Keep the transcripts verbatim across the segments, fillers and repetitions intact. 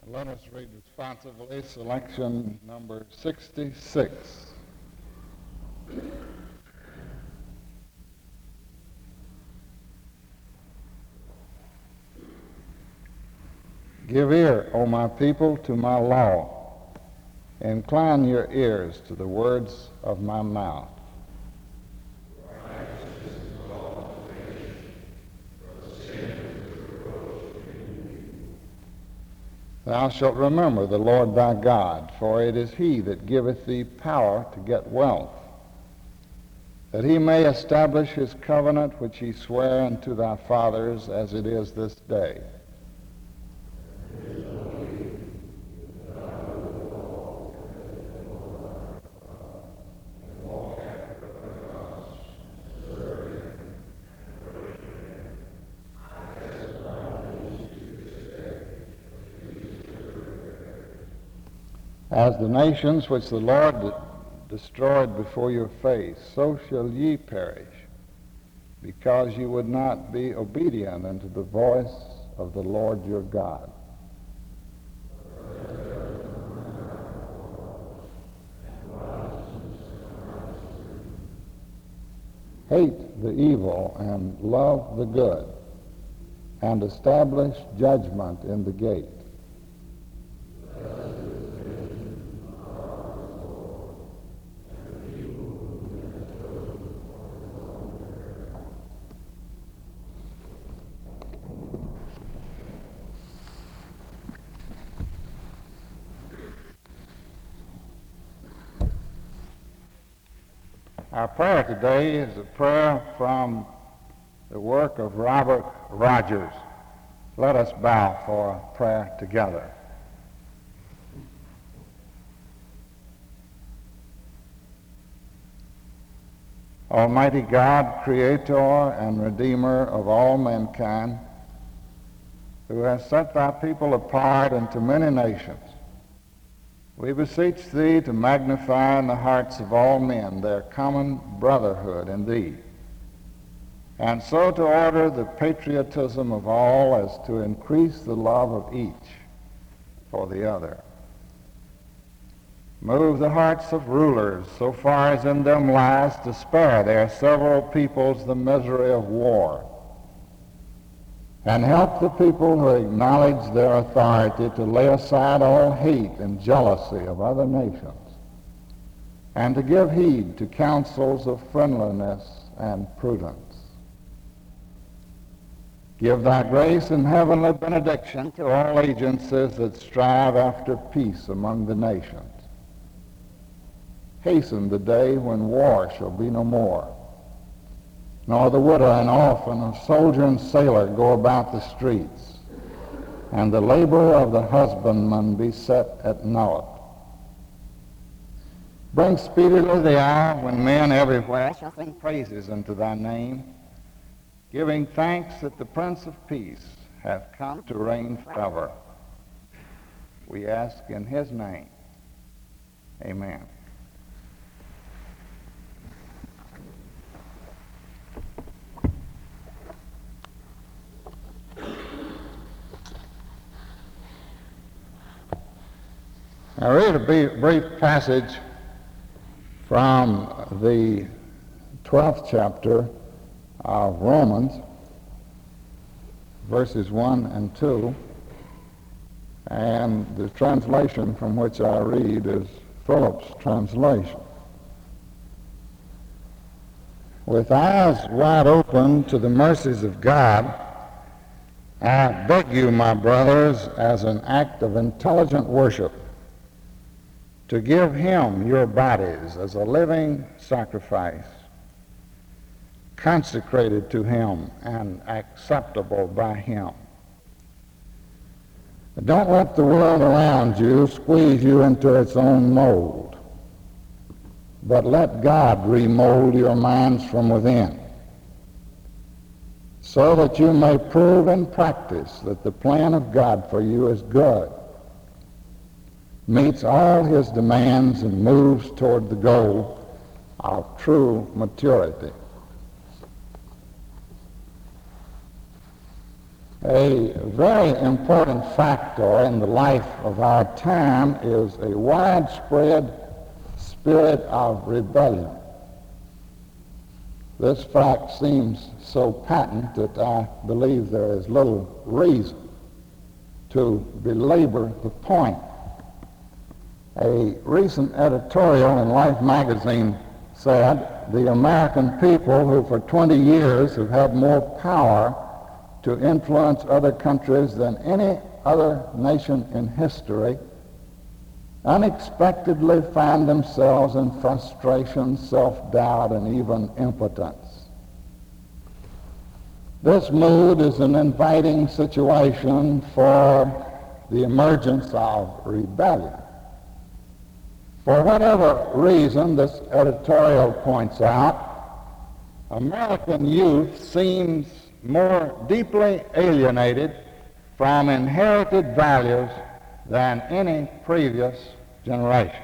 Let us read responsively selection number sixty-six. Give ear, O my people, to my law. Incline your ears to the words of my mouth. Thou shalt remember the Lord thy God, for it is he that giveth thee power to get wealth, that he may establish his covenant which he sware unto thy fathers, as it is this day. As the nations which the Lord de- destroyed before your face, so shall ye perish, because you would not be obedient unto the voice of the Lord your God. Hate the evil and love the good, and establish judgment in the gate. Our prayer today is a prayer from the work of Robert Rogers. Let us bow for a prayer together. Almighty God, Creator and Redeemer of all mankind, who has set thy people apart into many nations, we beseech thee to magnify in the hearts of all men their common brotherhood in thee, and so to order the patriotism of all as to increase the love of each for the other. Move the hearts of rulers so far as in them lies to spare their several peoples the misery of war, and help the people who acknowledge their authority to lay aside all hate and jealousy of other nations, and to give heed to counsels of friendliness and prudence. Give thy grace and heavenly benediction to all agencies that strive after peace among the nations. Hasten the day when war shall be no more, nor the widow and orphan of soldier and sailor go about the streets, and the labor of the husbandman be set at naught. Bring speedily the hour when men everywhere shall sing praises unto thy name, giving thanks that the Prince of Peace hath come to reign forever. We ask in his name. Amen. I read a brief passage from the twelfth chapter of Romans, verses one and two, and the translation from which I read is Phillips' translation. With eyes wide open to the mercies of God, I beg you, my brothers, as an act of intelligent worship, to give him your bodies as a living sacrifice, consecrated to him and acceptable by him. But don't let the world around you squeeze you into its own mold, but let God remold your minds from within, so that you may prove in practice that the plan of God for you is good, meets all his demands, and moves toward the goal of true maturity. A very important factor in the life of our time is a widespread spirit of rebellion. This fact seems so patent that I believe there is little reason to belabor the point. A recent editorial in Life magazine said, "The American people who for twenty years have had more power to influence other countries than any other nation in history unexpectedly find themselves in frustration, self-doubt, and even impotence." This mood is an inviting situation for the emergence of rebellion. For whatever reason, this editorial points out, American youth seems more deeply alienated from inherited values than any previous generation.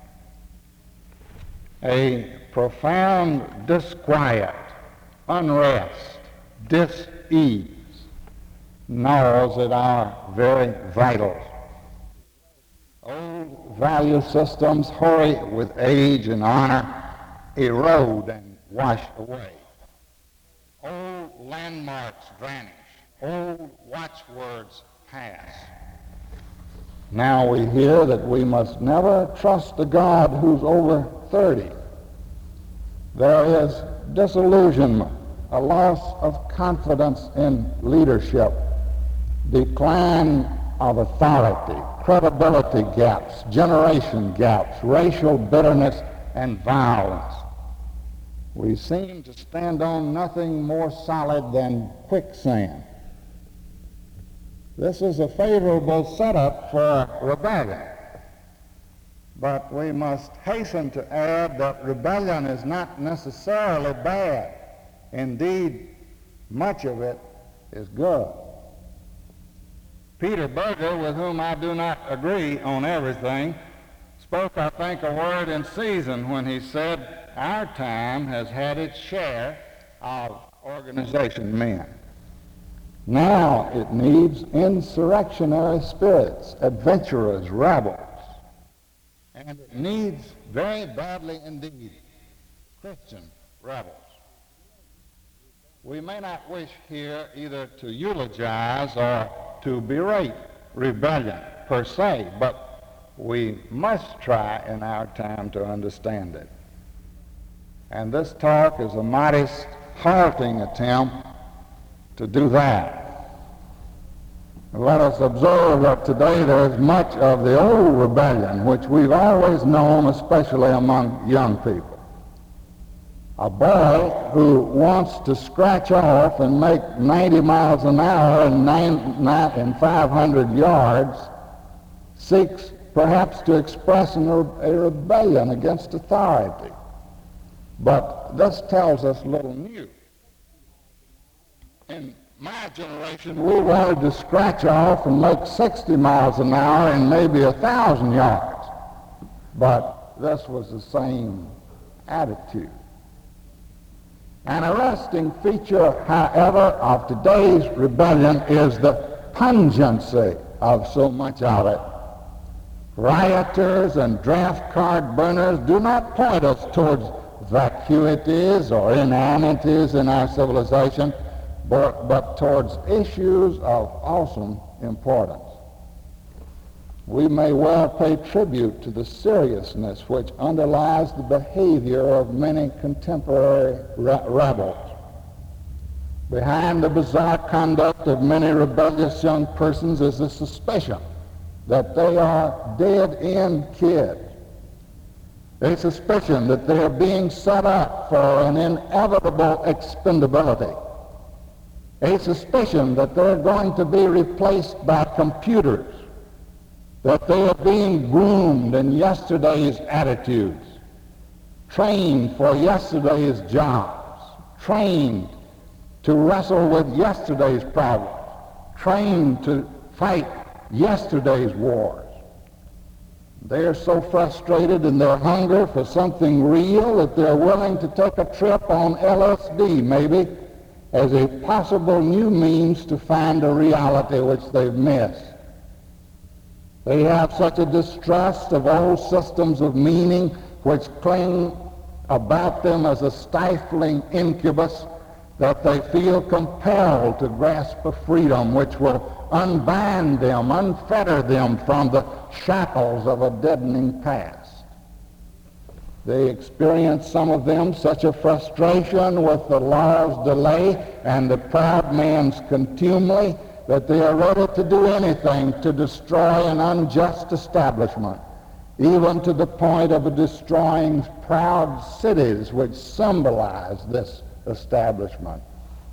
A profound disquiet, unrest, dis-ease gnaws at our very vitals. Old value systems, hoary with age and honor, erode and wash away. Old landmarks vanish. Old watchwords pass. Now we hear that we must never trust a God who's over thirty. There is disillusionment, a loss of confidence in leadership, decline of authority, credibility gaps, generation gaps, racial bitterness, and violence. We seem to stand on nothing more solid than quicksand. This is a favorable setup for rebellion. But we must hasten to add that rebellion is not necessarily bad. Indeed, much of it is good. Peter Berger, with whom I do not agree on everything, spoke, I think, a word in season when he said, "Our time has had its share of organization men. Now it needs insurrectionary spirits, adventurers, rebels. And it needs very badly indeed Christian rebels." We may not wish here either to eulogize or to berate rebellion per se, but we must try in our time to understand it. And this talk is a modest, halting attempt to do that. Let us observe that today there is much of the old rebellion, which we've always known, especially among young people. A boy who wants to scratch off and make ninety miles an hour and, nine, nine, and five hundred yards seeks perhaps to express an, a rebellion against authority. But this tells us little new. In my generation, we wanted to scratch off and make sixty miles an hour and maybe a thousand yards. But this was the same attitude. An arresting feature, however, of today's rebellion is the pungency of so much of it. Rioters and draft card burners do not point us towards vacuities or inanities in our civilization, but, but towards issues of awesome importance. We may well pay tribute to the seriousness which underlies the behavior of many contemporary re- rebels. Behind the bizarre conduct of many rebellious young persons is the suspicion that they are dead-end kids, a suspicion that they are being set up for an inevitable expendability, a suspicion that they're going to be replaced by computers, that they are being groomed in yesterday's attitudes, trained for yesterday's jobs, trained to wrestle with yesterday's problems, trained to fight yesterday's wars. They are so frustrated in their hunger for something real that they're willing to take a trip on L S D, maybe, as a possible new means to find a reality which they've missed. They have such a distrust of old systems of meaning which cling about them as a stifling incubus that they feel compelled to grasp a freedom which will unbind them, unfetter them from the shackles of a deadening past. They experience, some of them, such a frustration with the law's delay and the proud man's contumely that they are ready to do anything to destroy an unjust establishment, even to the point of destroying proud cities which symbolize this establishment.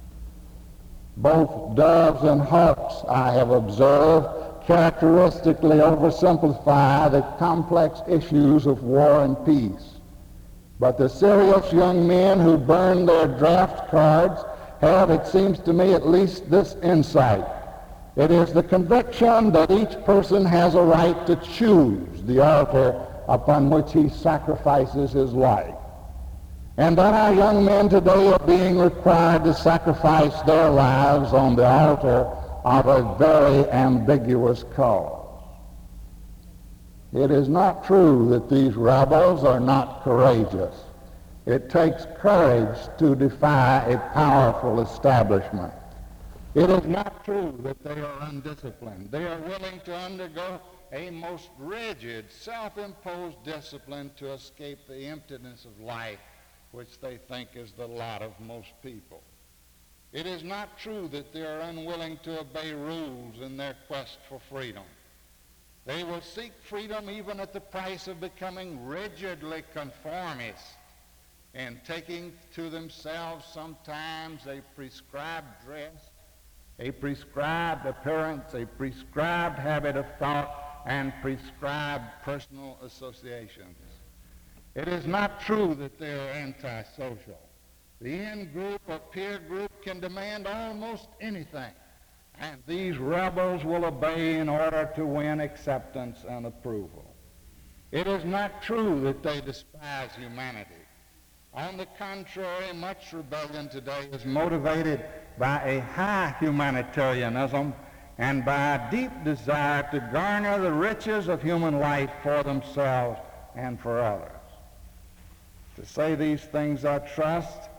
Both doves and hawks, I have observed, characteristically oversimplify the complex issues of war and peace. But the serious young men who burn their draft cards have, it seems to me, at least this insight. It is the conviction that each person has a right to choose the altar upon which he sacrifices his life, and that our young men today are being required to sacrifice their lives on the altar of a very ambiguous cause. It is not true that these rebels are not courageous. It takes courage to defy a powerful establishment. It is not true that they are undisciplined. They are willing to undergo a most rigid, self-imposed discipline to escape the emptiness of life, which they think is the lot of most people. It is not true that they are unwilling to obey rules in their quest for freedom. They will seek freedom even at the price of becoming rigidly conformist and taking to themselves sometimes a prescribed dress, a prescribed appearance, a prescribed habit of thought, and prescribed personal associations. It is not true that they are antisocial. The in-group or peer group can demand almost anything, and these rebels will obey in order to win acceptance and approval. It is not true that they despise humanity. On the contrary, much rebellion today is motivated by a high humanitarianism and by a deep desire to garner the riches of human life for themselves and for others. To say these things, I trust,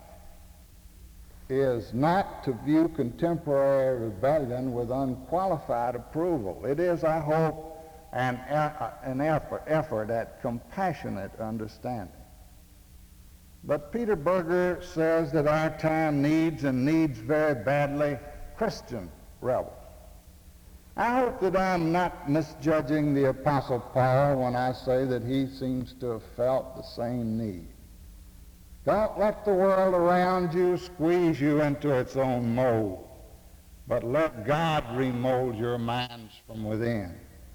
is not to view contemporary rebellion with unqualified approval. It is, I hope, an, an effort, effort at compassionate understanding. But Peter Berger says that our time needs, and needs very badly, Christian rebels. I hope that I'm not misjudging the Apostle Paul when I say that he seems to have felt the same need. Don't let the world around you squeeze you into its own mold, but let God remold your minds from within.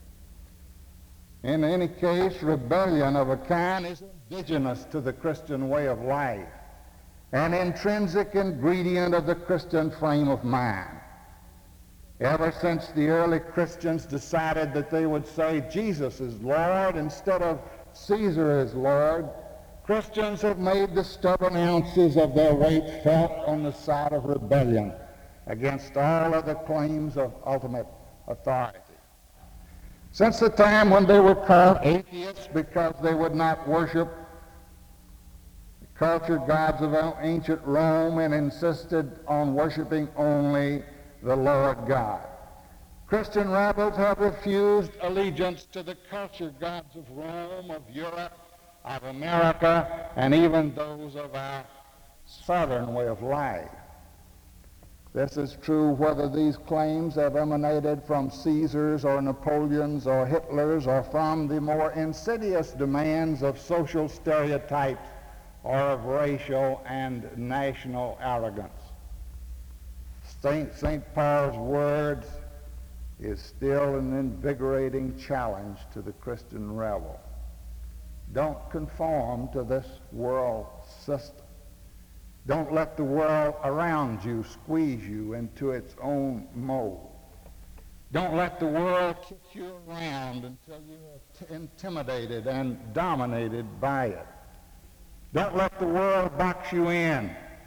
In any case, rebellion of a kind is indigenous to the Christian way of life, an intrinsic ingredient of the Christian frame of mind. Ever since the early Christians decided that they would say Jesus is Lord instead of Caesar is Lord, Christians have made the stubborn ounces of their weight felt on the side of rebellion against all other claims of ultimate authority. Since the time when they were called atheists because they would not worship the cultured gods of ancient Rome and insisted on worshiping only the Lord God, Christian rebels have refused allegiance to the cultured gods of Rome, of Europe, of America, and even those of our southern way of life. This is true whether these claims have emanated from Caesars or Napoleons or Hitlers or from the more insidious demands of social stereotypes or of racial and national arrogance. Saint Saint Paul's words is still an invigorating challenge to the Christian rebel. Don't conform to this world system. Don't let the world around you squeeze you into its own mold. Don't let the world kick you around until you are t- intimidated and dominated by it. Don't let the world box you in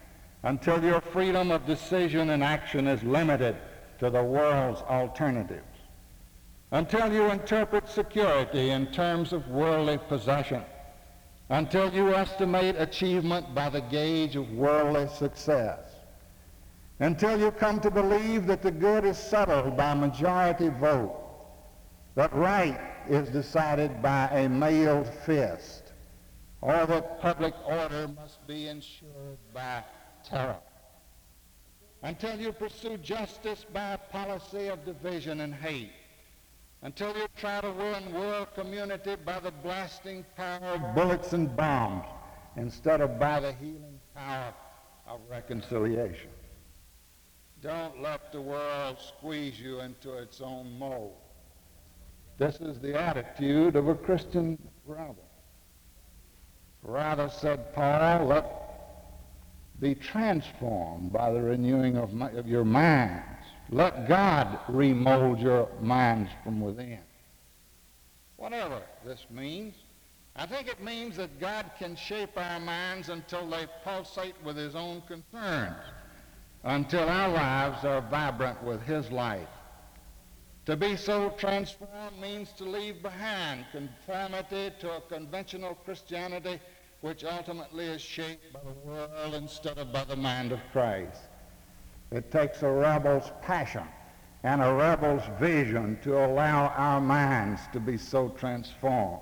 until your freedom of decision and action is limited to the world's alternatives, until you interpret security in terms of worldly possession, until you estimate achievement by the gauge of worldly success, until you come to believe that the good is settled by majority vote, that right is decided by a mailed fist, or that public order must be ensured by terror, until you pursue justice by a policy of division and hate, until you try to win world community by the blasting power of bullets and bombs instead of by the healing power of reconciliation. Don't let the world squeeze you into its own mold. This is the attitude of a Christian rebel. Rather, said Paul, let be transformed by the renewing of, my, of your minds. Let God remold your minds from within. Whatever this means, I think it means that God can shape our minds until they pulsate with his own concerns, until our lives are vibrant with his life. To be so transformed means to leave behind conformity to a conventional Christianity which ultimately is shaped by the world instead of by the mind of Christ. It takes a rebel's passion and a rebel's vision to allow our minds to be so transformed.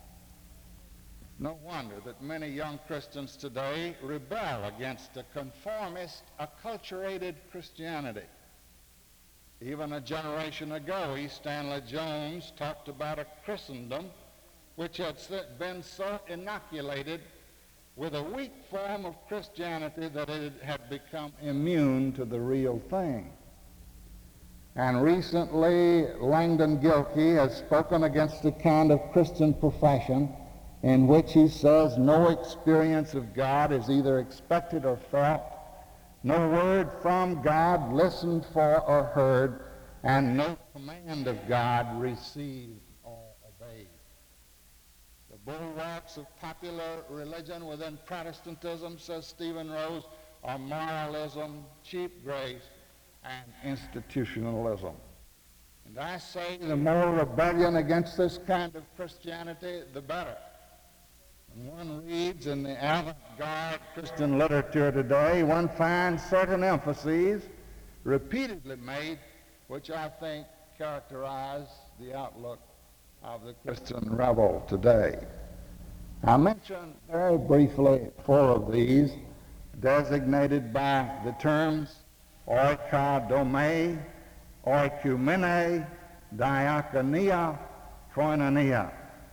No wonder that many young Christians today rebel against a conformist, acculturated Christianity. Even a generation ago, E. Stanley Jones talked about a Christendom which had been so inoculated with a weak form of Christianity that it had become immune to the real thing. And recently, Langdon Gilkey has spoken against the kind of Christian profession in which he says no experience of God is either expected or felt, no word from God listened for or heard, and no command of God received or obeyed. The bulwarks of popular religion within Protestantism, says Stephen Rose, are moralism, cheap grace, and institutionalism. And I say the more rebellion against this kind of Christianity, the better. When one reads in the avant-garde Christian literature today, one finds certain emphases repeatedly made, which I think characterize the outlook of the Christian rebel today. I mentioned very briefly four of these, designated by the terms oikodomai, oikumene, diakonia, koinonia.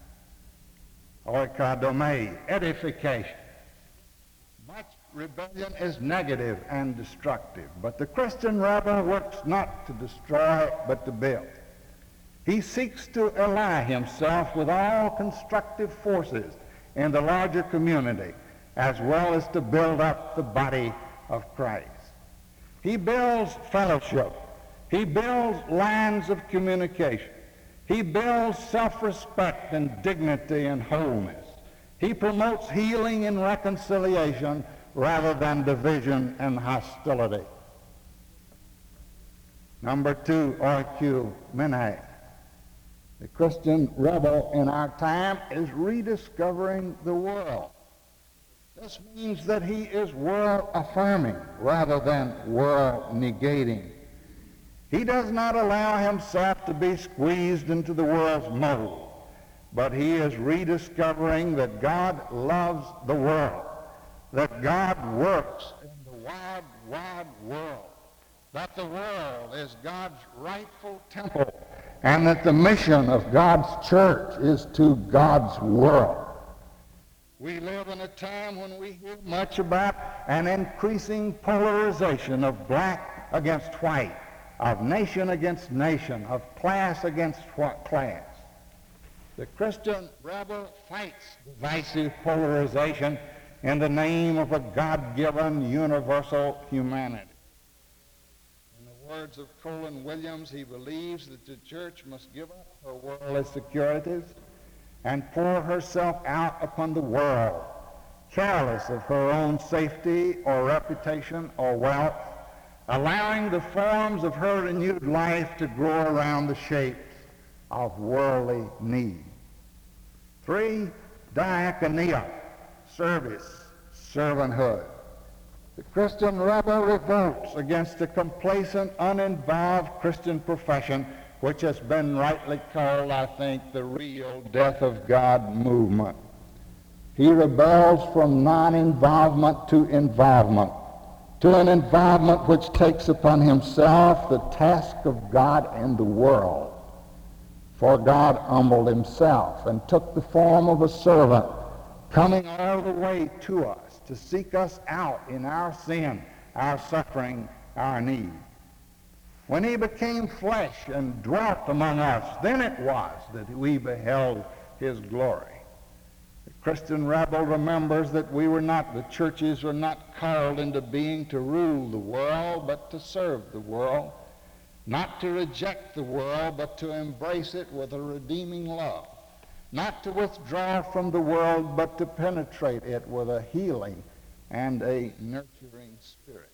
Oikodomai, edification. Much rebellion is negative and destructive, but the Christian rebel works not to destroy, but to build. He seeks to ally himself with all constructive forces in the larger community, as well as to build up the body of Christ. He builds fellowship. He builds lines of communication. He builds self-respect and dignity and wholeness. He promotes healing and reconciliation rather than division and hostility. Number two, oikumene. The Christian rebel in our time is rediscovering the world. This means that he is world-affirming rather than world-negating. He does not allow himself to be squeezed into the world's mold, but he is rediscovering that God loves the world, that God works in the wide, wide world, that the world is God's rightful temple, and that the mission of God's church is to God's world. We live in a time when we hear much about an increasing polarization of black against white, of nation against nation, of class against class. The Christian rebel fights divisive polarization in the name of a God-given universal humanity. In the words of Colin Williams, he believes that the church must give up her worldly securities and pour herself out upon the world, careless of her own safety or reputation or wealth, allowing the forms of her renewed life to grow around the shapes of worldly need. Three, diakonia, service, servanthood. The Christian rebel revolts against the complacent, uninvolved Christian profession, which has been rightly called, I think, the real death of God movement. He rebels from non-involvement to involvement, to an involvement which takes upon himself the task of God and the world. For God humbled himself and took the form of a servant, coming all the way to us to seek us out in our sin, our suffering, our need. When he became flesh and dwelt among us, then it was that we beheld his glory. The Christian rebel remembers that we were not, the churches were not called into being to rule the world, but to serve the world. Not to reject the world, but to embrace it with a redeeming love. Not to withdraw from the world, but to penetrate it with a healing and a nurturing spirit.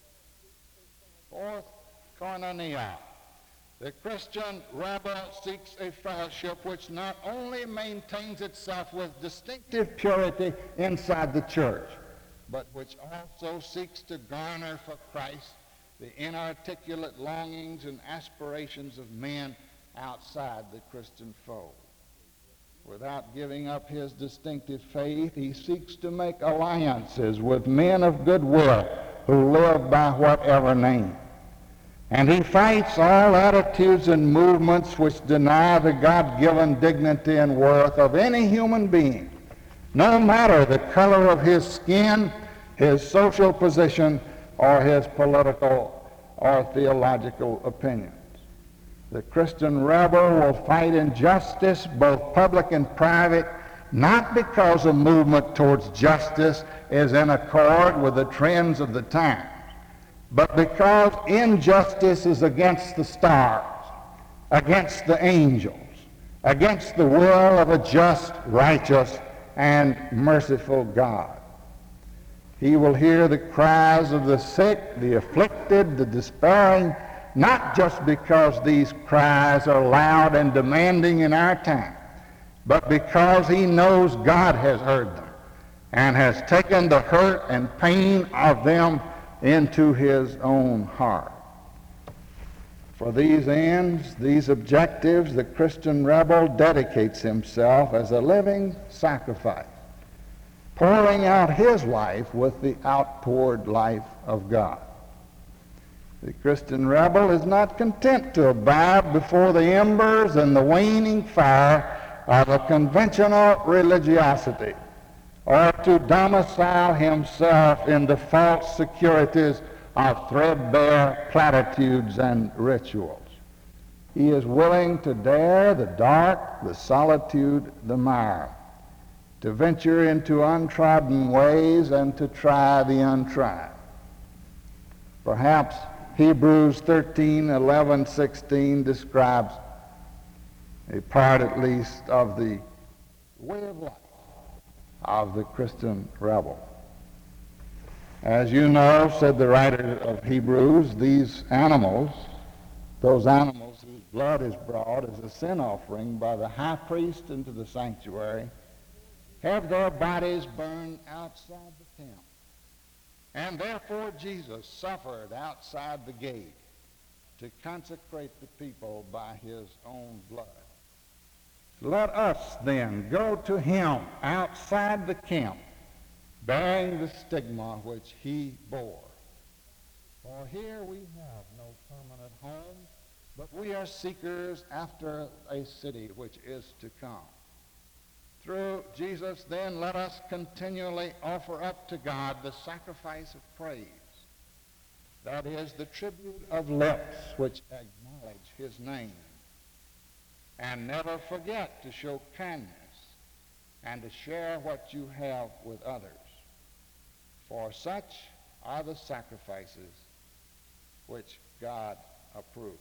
Fourth, koinonia. The Christian rebel seeks a fellowship which not only maintains itself with distinctive purity inside the church, but which also seeks to garner for Christ the inarticulate longings and aspirations of men outside the Christian fold. Without giving up his distinctive faith, he seeks to make alliances with men of goodwill who live by whatever name. And he fights all attitudes and movements which deny the God-given dignity and worth of any human being, no matter the color of his skin, his social position, or his political or theological opinions. The Christian rebel will fight injustice, both public and private, not because a movement towards justice is in accord with the trends of the times, but because injustice is against the stars, against the angels, against the will of a just, righteous, and merciful God. He will hear the cries of the sick, the afflicted, the despairing, not just because these cries are loud and demanding in our time, but because he knows God has heard them and has taken the hurt and pain of them into his own heart. For these ends, these objectives, the Christian rebel dedicates himself as a living sacrifice, pouring out his life with the outpoured life of God. The Christian rebel is not content to abide before the embers and the waning fire of a conventional religiosity, or to domicile himself in the false securities of threadbare platitudes and rituals. He is willing to dare the dark, the solitude, the mire, to venture into untrodden ways and to try the untried. Perhaps Hebrews thirteen, eleven, sixteen describes a part at least of the way of life of the Christian rebel. As you know, said the writer of Hebrews, these animals, those animals whose blood is brought as a sin offering by the high priest into the sanctuary, have their bodies burned outside the camp. And therefore Jesus suffered outside the gate to consecrate the people by his own blood. Let us then go to him outside the camp, bearing the stigma which he bore. For here we have no permanent home, but we are seekers after a city which is to come. Through Jesus, then, let us continually offer up to God the sacrifice of praise. That is, the tribute of lips which acknowledge his name. And never forget to show kindness and to share what you have with others. For such are the sacrifices which God approves.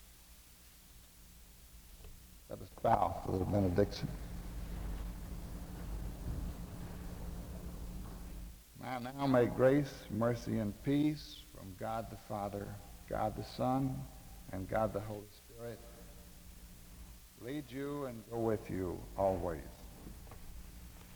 Let us bow for the benediction. And now may grace, mercy, and peace from God the Father, God the Son, and God the Holy Spirit lead you and go with you always.